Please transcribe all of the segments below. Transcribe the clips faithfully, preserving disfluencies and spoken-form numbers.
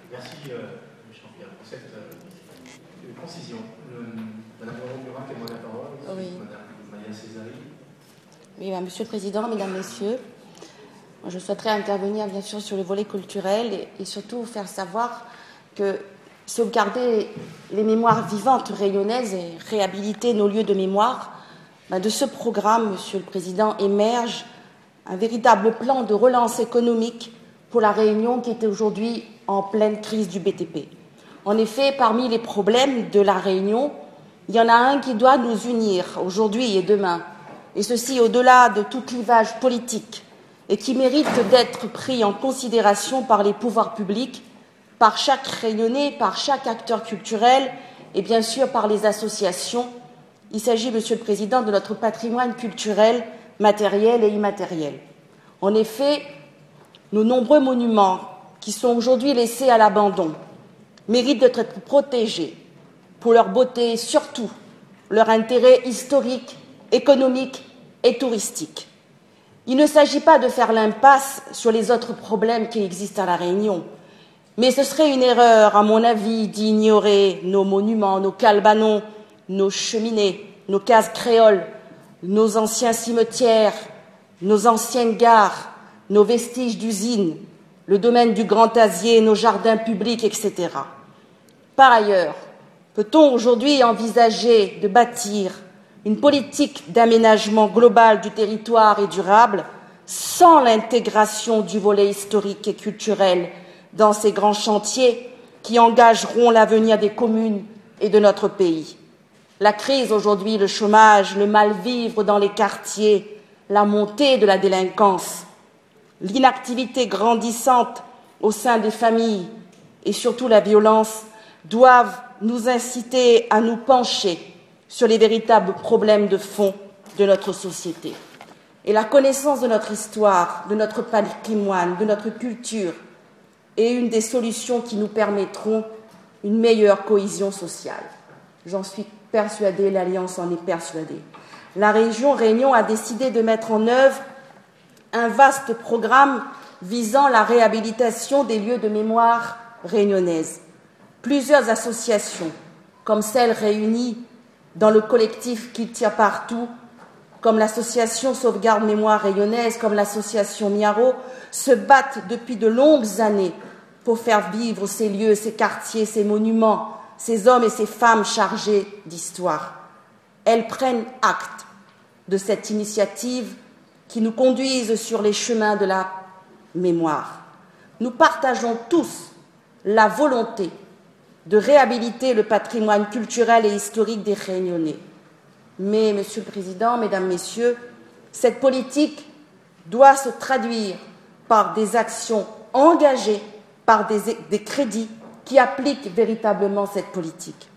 Merci, euh, Jean-Pierre, pour cette euh, concision. Le, Madame Laurent-Murat, qui a la parole. Oui. Madame Maya Césari. Oui, ben, Monsieur le Président, Mesdames, Messieurs, je souhaiterais intervenir bien sûr sur le volet culturel et, et surtout faire savoir que sauvegarder les mémoires vivantes rayonnaises et réhabiliter nos lieux de mémoire, ben, de ce programme, Monsieur le Président, émerge un véritable plan de relance économique pour la Réunion qui est aujourd'hui en pleine crise du B T P. En effet, parmi les problèmes de la Réunion, il y en a un qui doit nous unir aujourd'hui et demain, et ceci au-delà de tout clivage politique, et qui mérite d'être pris en considération par les pouvoirs publics, par chaque Réunionnais, par chaque acteur culturel et bien sûr par les associations. Il s'agit, Monsieur le Président, de notre patrimoine culturel, matériel et immatériel. En effet, nos nombreux monuments qui sont aujourd'hui laissés à l'abandon méritent d'être protégés pour leur beauté et surtout leur intérêt historique, économique et touristique. Il ne s'agit pas de faire l'impasse sur les autres problèmes qui existent à La Réunion, mais ce serait une erreur, à mon avis, d'ignorer nos monuments, nos cabanons, nos cheminées, nos cases créoles, nos anciens cimetières, nos anciennes gares, nos vestiges d'usines, le domaine du Grand Asier, nos jardins publics, et cetera. Par ailleurs, peut-on aujourd'hui envisager de bâtir une politique d'aménagement global du territoire et durable sans l'intégration du volet historique et culturel dans ces grands chantiers qui engageront l'avenir des communes et de notre pays? La crise aujourd'hui, le chômage, le mal-vivre dans les quartiers, la montée de la délinquance, l'inactivité grandissante au sein des familles et surtout la violence doivent nous inciter à nous pencher sur les véritables problèmes de fond de notre société. Et la connaissance de notre histoire, de notre patrimoine, de notre culture est une des solutions qui nous permettront une meilleure cohésion sociale. J'en suis persuadée, l'Alliance en est persuadée. La région Réunion a décidé de mettre en œuvre un vaste programme visant la réhabilitation des lieux de mémoire réunionnaises. Plusieurs associations, comme celles réunies dans le collectif Qui tient partout, comme l'association Sauvegarde Mémoire Rayonnaise, comme l'association Miaro, se battent depuis de longues années pour faire vivre ces lieux, ces quartiers, ces monuments, ces hommes et ces femmes chargés d'histoire. Elles prennent acte de cette initiative qui nous conduise sur les chemins de la mémoire. Nous partageons tous la volonté de réhabiliter le patrimoine culturel et historique des Réunionnais. Mais, Monsieur le Président, Mesdames, Messieurs, cette politique doit se traduire par des actions engagées, par des, des crédits qui appliquent véritablement cette politique.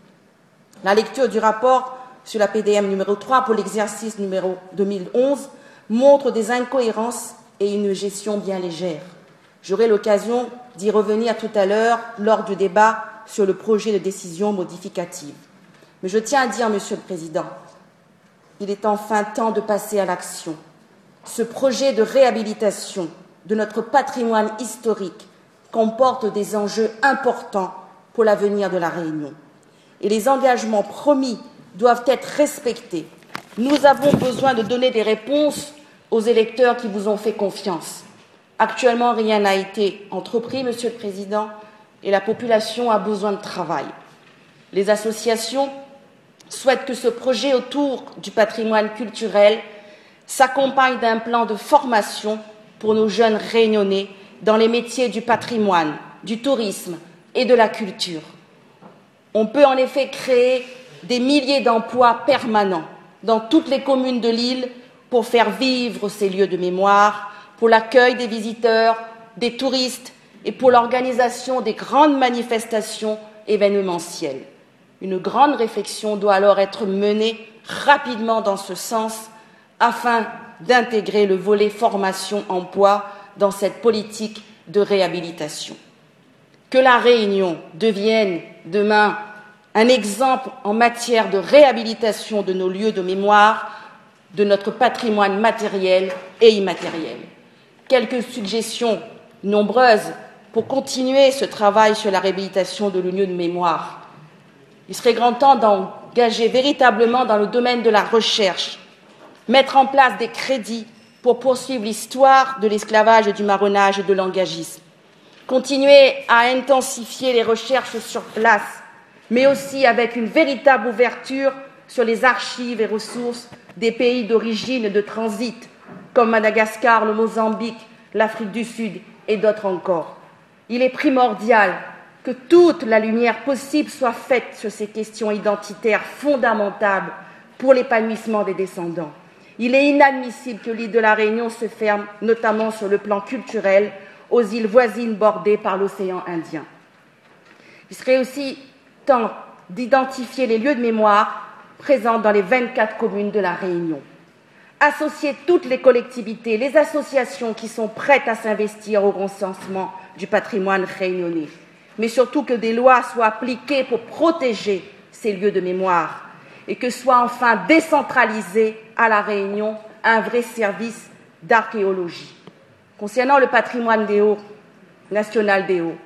La lecture du rapport sur la P D M numéro trois pour l'exercice numéro deux mille onze montre des incohérences et une gestion bien légère. J'aurai l'occasion d'y revenir tout à l'heure lors du débat sur le projet de décision modificative. Mais je tiens à dire, Monsieur le Président, il est enfin temps de passer à l'action. Ce projet de réhabilitation de notre patrimoine historique comporte des enjeux importants pour l'avenir de la Réunion. Et les engagements promis doivent être respectés. Nous avons besoin de donner des réponses aux électeurs qui vous ont fait confiance. Actuellement, rien n'a été entrepris, Monsieur le Président, et la population a besoin de travail. Les associations souhaitent que ce projet autour du patrimoine culturel s'accompagne d'un plan de formation pour nos jeunes Réunionnais dans les métiers du patrimoine, du tourisme et de la culture. On peut en effet créer des milliers d'emplois permanents dans toutes les communes de l'île pour faire vivre ces lieux de mémoire, pour l'accueil des visiteurs, des touristes et pour l'organisation des grandes manifestations événementielles. Une grande réflexion doit alors être menée rapidement dans ce sens afin d'intégrer le volet formation-emploi dans cette politique de réhabilitation. Que la Réunion devienne demain un exemple en matière de réhabilitation de nos lieux de mémoire, de notre patrimoine matériel et immatériel. Quelques suggestions nombreuses pour continuer ce travail sur la réhabilitation de nos lieux de mémoire. Il serait grand temps d'engager véritablement dans le domaine de la recherche, mettre en place des crédits pour poursuivre l'histoire de l'esclavage, du marronnage et de l'engagisme, continuer à intensifier les recherches sur place, mais aussi avec une véritable ouverture sur les archives et ressources des pays d'origine et de transit, comme Madagascar, le Mozambique, l'Afrique du Sud et d'autres encore. Il est primordial que toute la lumière possible soit faite sur ces questions identitaires fondamentales pour l'épanouissement des descendants. Il est inadmissible que l'île de la Réunion se ferme, notamment sur le plan culturel, aux îles voisines bordées par l'océan Indien. Il serait aussi temps d'identifier les lieux de mémoire présents dans les vingt-quatre communes de la Réunion. Associer toutes les collectivités, les associations qui sont prêtes à s'investir au recensement du patrimoine réunionnais, mais surtout que des lois soient appliquées pour protéger ces lieux de mémoire et que soit enfin décentralisé à la Réunion un vrai service d'archéologie. Concernant le patrimoine des Hauts, national des Hauts,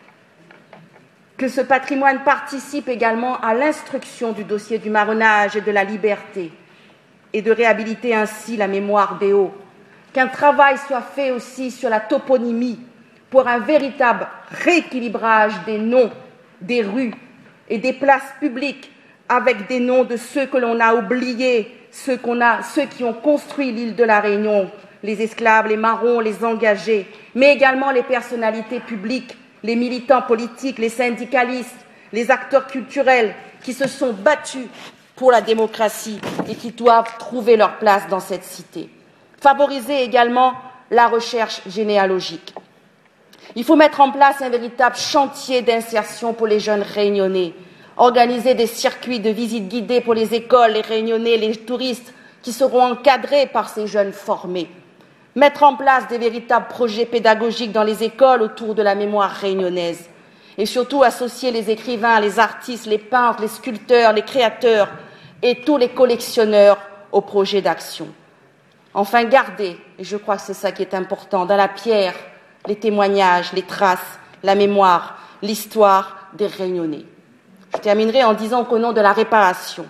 que ce patrimoine participe également à l'instruction du dossier du marronnage et de la liberté et de réhabiliter ainsi la mémoire des Hauts, qu'un travail soit fait aussi sur la toponymie pour un véritable rééquilibrage des noms des rues et des places publiques avec des noms de ceux que l'on a oubliés, ceux, qu'on a, ceux qui ont construit l'île de la Réunion, les esclaves, les marrons, les engagés, mais également les personnalités publiques, les militants politiques, les syndicalistes, les acteurs culturels qui se sont battus pour la démocratie et qui doivent trouver leur place dans cette cité. Favoriser également la recherche généalogique. Il faut mettre en place un véritable chantier d'insertion pour les jeunes réunionnais, organiser des circuits de visites guidées pour les écoles, les réunionnais, les touristes qui seront encadrés par ces jeunes formés, mettre en place des véritables projets pédagogiques dans les écoles autour de la mémoire réunionnaise et surtout associer les écrivains, les artistes, les peintres, les sculpteurs, les créateurs et tous les collectionneurs au projet d'action. Enfin, garder, et je crois que c'est ça qui est important, dans la pierre, les témoignages, les traces, la mémoire, l'histoire des Réunionnais. Je terminerai en disant qu'au nom de la réparation,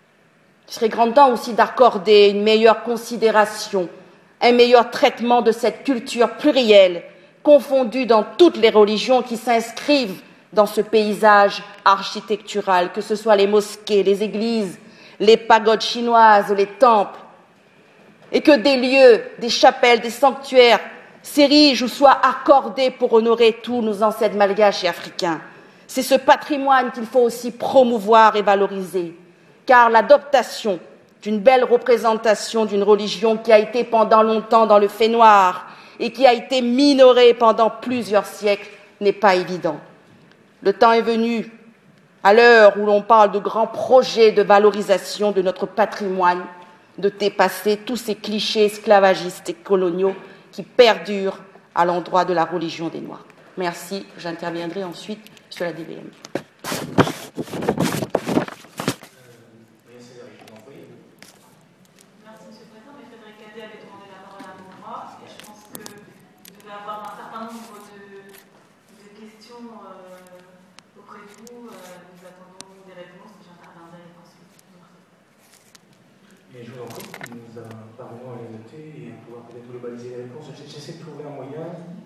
il serait grand temps aussi d'accorder une meilleure considération, un meilleur traitement de cette culture plurielle, confondue dans toutes les religions qui s'inscrivent dans ce paysage architectural, que ce soit les mosquées, les églises, les pagodes chinoises, les temples, et que des lieux, des chapelles, des sanctuaires s'érigent ou soient accordés pour honorer tous nos ancêtres malgaches et africains. C'est ce patrimoine qu'il faut aussi promouvoir et valoriser, car l'adoption d'une belle représentation d'une religion qui a été pendant longtemps dans le fait noir et qui a été minorée pendant plusieurs siècles n'est pas évident. Le temps est venu, à l'heure où l'on parle de grands projets de valorisation de notre patrimoine, de dépasser tous ces clichés esclavagistes et coloniaux qui perdurent à l'endroit de la religion des Noirs. Merci. J'interviendrai ensuite sur la D B M. Avoir un certain nombre de, de questions euh, auprès de vous. Euh, nous attendons des réponses et j'interviendrai ensuite. Et je vous en prie, nous parvenons à les noter et pouvoir peut-être globaliser les réponses. J'essaie de trouver un moyen